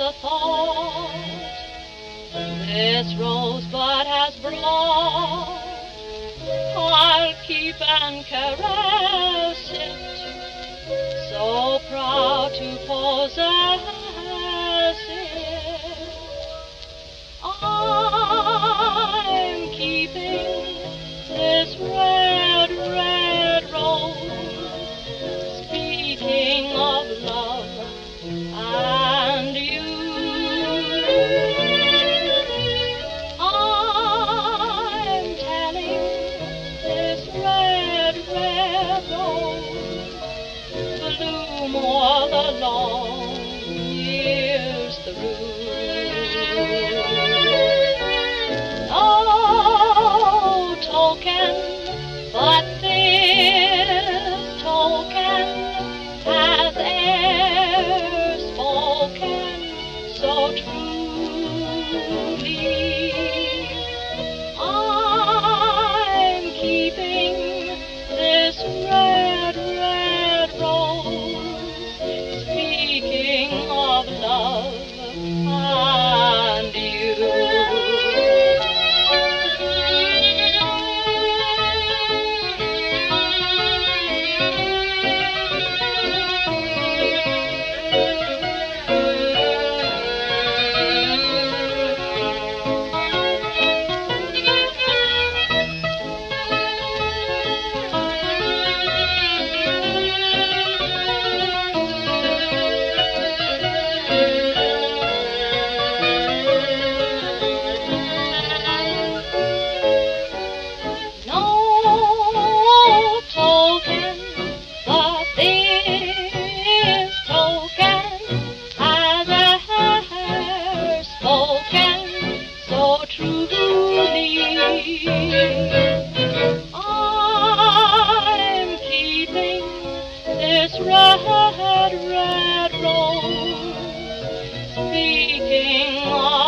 the thought this rosebud has brought. I'll keep and caress it, so proud to possess it. I'm keeping this red, red rose, speaking of love and you. I'm telling this red, red rose bloom o'er the long years through. No token, but this token has e'er spoken so truly. I'm keeping this red, red rose, speaking of love and you. I'm keeping this red, red rose, speaking of